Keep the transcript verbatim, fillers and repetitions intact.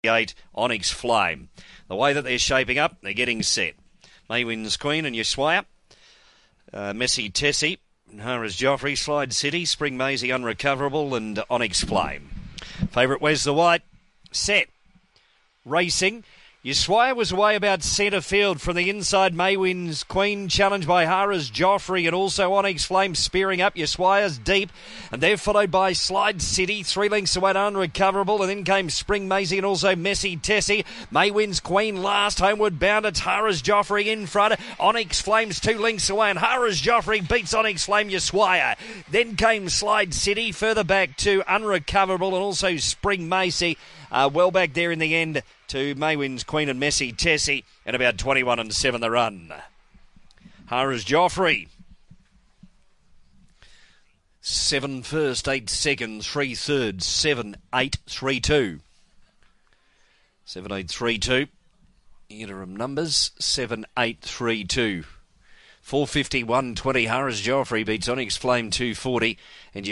eight, Onyx Flame. The way that they're shaping up, they're getting set. Maywin's Queen and Ushuaia. Uh, Messi Tessie, Harris Joffrey, Slide City, Spring Maisie Unrecoverable, and Onyx Flame. Favourite Where's the White? Set. Racing. Ushuaia was away about centre field from the inside. Maywin's Queen, challenged by Harris Joffrey, and also Onyx Flame spearing up. Ushuaia's deep, and they're followed by Slide City, three lengths away to Unrecoverable, and then came Spring Maisie and also Messi Tessie. Maywin's Queen last, homeward bound. It's Harris Joffrey in front. Onyx Flame's two lengths away, and Harris Joffrey beats Onyx Flame. Ushuaia. Then came Slide City, further back to Unrecoverable, and also Spring Maisie. Uh, well back there in the end to Maywin's Queen and Messi Tessie, and about twenty-one and seven the run. Harris Joffrey. Seven first, eight second, three thirds, seven, eight, three, two. Seven, eight, three, two. Interim numbers, seven, eight, three, two. four fifty-one twenty. Harris Joffrey beats Onyx Flame two forty, and you